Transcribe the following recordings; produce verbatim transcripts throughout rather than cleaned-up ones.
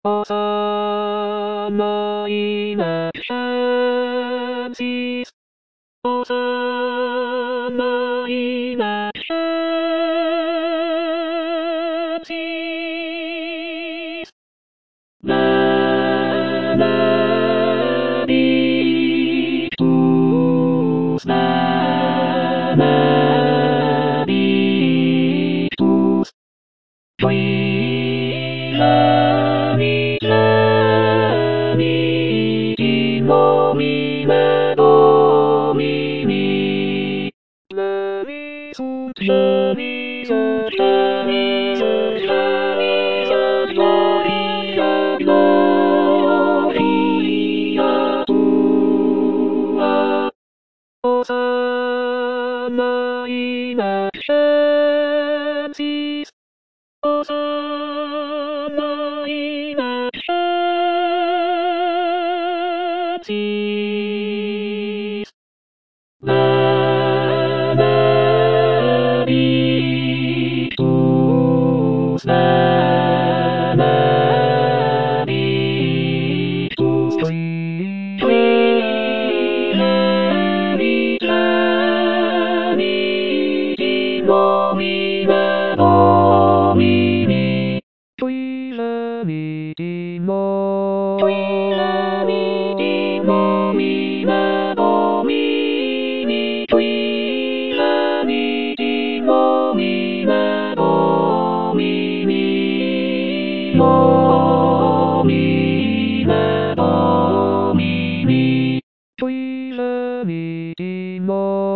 Osama emergencies. Osama emergencies. Benedictus, benedictus, qui geni, geni, in nomine Domini, geni sunt geni, sunt geni, sunt geni, sunt gloria, gloria tua. Osama emergencies. Osama emergencies. Benedictus, benedictus, qui geni, geni, in nomine Domini, qui geni, in nomine Domini, qui geni, in nomine Domini, nomine Domini, qui geni, in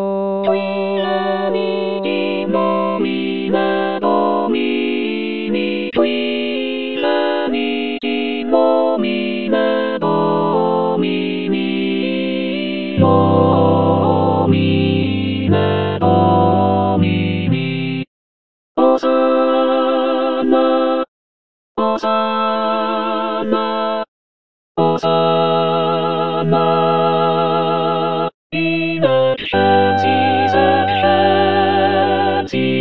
nomine Domini, qui geni, in nomine Domini, nomine Domini. Osama, Osama, Osama, emergencies, emergencies.